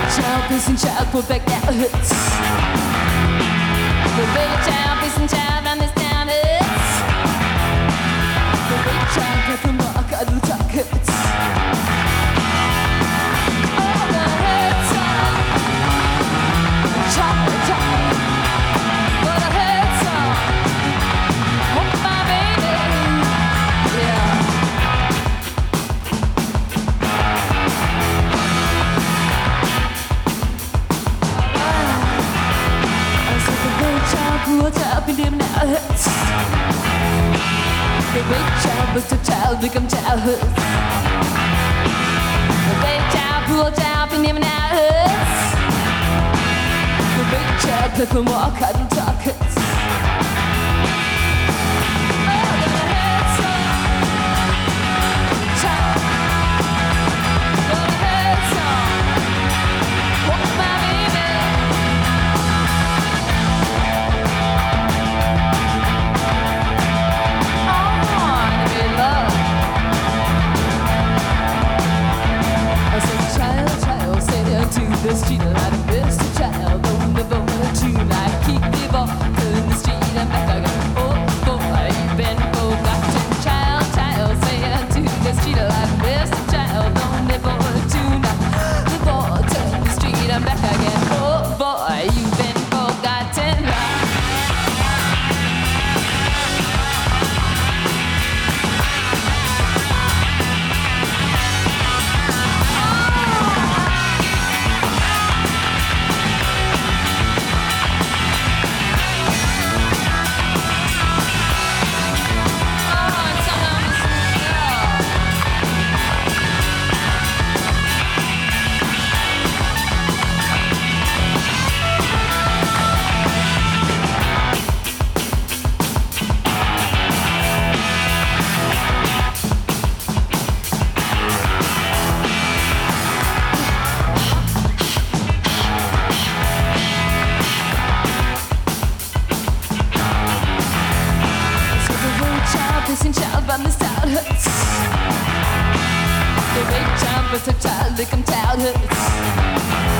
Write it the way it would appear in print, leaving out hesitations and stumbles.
child, missing child, put back that hurts. The big child, missing child, on this town hurts. The big child, got the mark on the top hurts. Oh, the hurts are child, child. But the hurts are, oh my baby, yeah. Poor child, be them now hurts. The big child, but the child become child hurts. The big child, poor child, be them now hurts. The big child, pick 'em walk out and talk hurts. Oh, the hurts are child. Oh, the hurts are, oh my baby. To the street, a lot of best child on the bone tonight. Keep the ball in the street and back again. Oh boy, you've been forgotten. Child, child, say to the street, a lot of best child on the bone tonight. The ball to the street and back again. Oh boy, you've been forgotten. Missing child, but this child hurts. The big child, but the child, become child hurts.